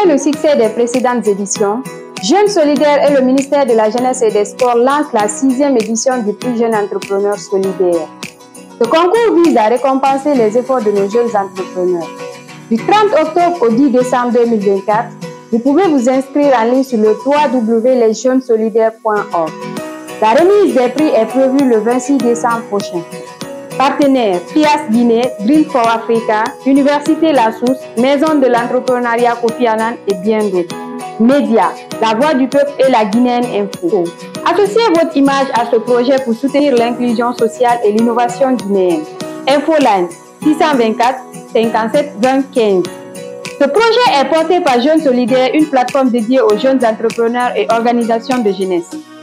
Après le succès des précédentes éditions, Jeunes Solidaires et le ministère de la Jeunesse et des Sports lancent la 6e édition du prix Jeune Entrepreneur Solidaire. Ce concours vise à récompenser les efforts de nos jeunes entrepreneurs. Du 30 octobre au 10 décembre 2024, vous pouvez vous inscrire en ligne sur le www.lesjeunessolidaires.org. La remise des prix est prévue le 26 décembre prochain. Partenaires: PIAS Guinée, Green for Africa, Université La Source, Maison de l'entrepreneuriat Kofi Annan et bien d'autres. Médias: La Voix du Peuple et la Guinéenne Info. Associez votre image à ce projet pour soutenir l'inclusion sociale et l'innovation guinéenne. Infoline 624 57 20 15. Ce projet est porté par Jeunes Solidaires, une plateforme dédiée aux jeunes entrepreneurs et organisations de jeunesse.